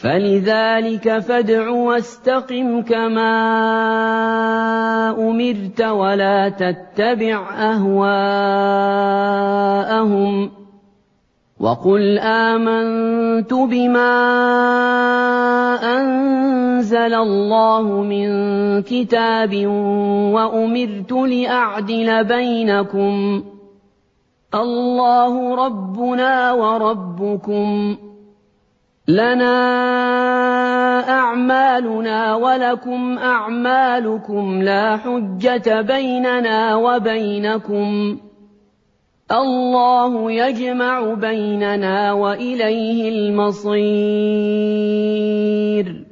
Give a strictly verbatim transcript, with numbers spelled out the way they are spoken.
فلذلك فادع واستقم كما أمرت ولا تتبع أهواءهم وقل آمنت بما أنزل الله من كتاب وأمرت لأعدل بينكم الله ربنا وربكم لنا أعمالنا ولكم أعمالكم لا حجة بيننا وبينكم الله يجمع بيننا وإليه المصير